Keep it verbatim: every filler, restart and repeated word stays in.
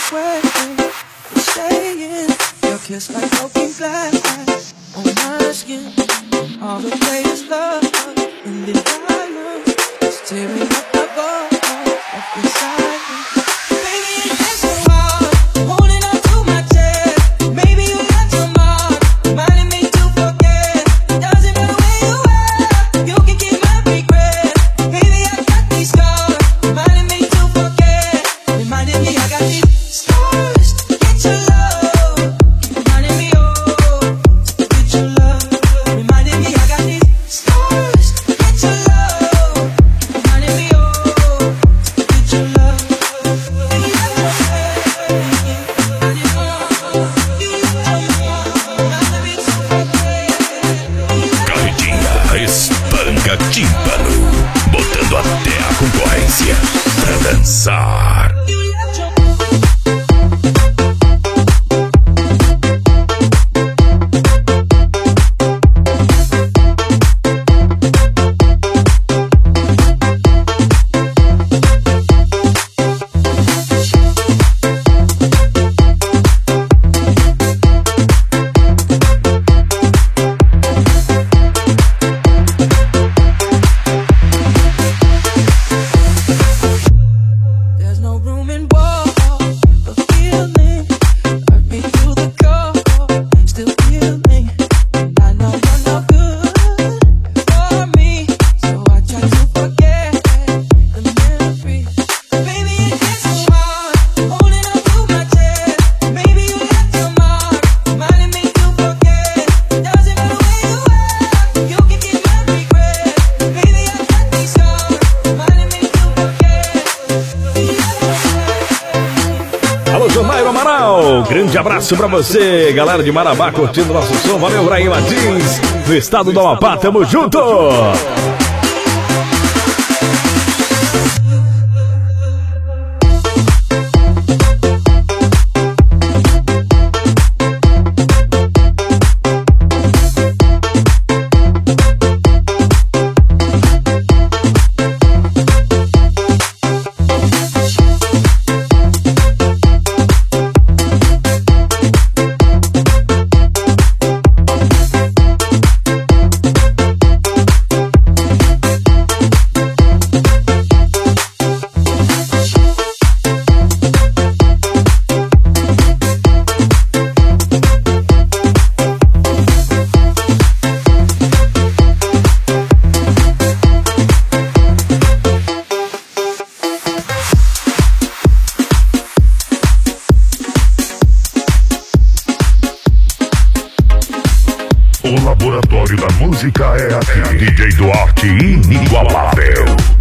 way you're saying, your kiss like broken glass on my skin. All the latest love in the diamonds is tearing up the ball of the silence. Baby, it gets so hard, holding on to my chest. Maybe you got some mark, reminding me to forget. Doesn't matter where you are, you can keep my regret. Baby, I got these scars, reminding me to forget. Reminding me I got these scars to get your love. Reminding me, oh, to get your love. Reminding me I got these scars to get your love. Reminding me, oh, to get your love. Baby, I just said, reminding me, oh, you reminding me to forget. Carretinha espanca tímpano, botando até a concorrência pra dançar. There's no room in war for feeling. Hurt me to the core, still feeling. I know you're no good for me, so I try to forget the memories. Baby, it gets so hard, holding on to my chest. Maybe you left your mark, reminding me to forget. Doesn't matter where you are, you can keep my regret. Baby, I got these scars, reminding me to forget. Alô, Jonairo Amaral, grande abraço pra você, galera de Marabá curtindo nosso som, valeu, Brahim Martins, do estado do Amapá, tamo junto! O laboratório da música é aqui. D J Duarte inigualável.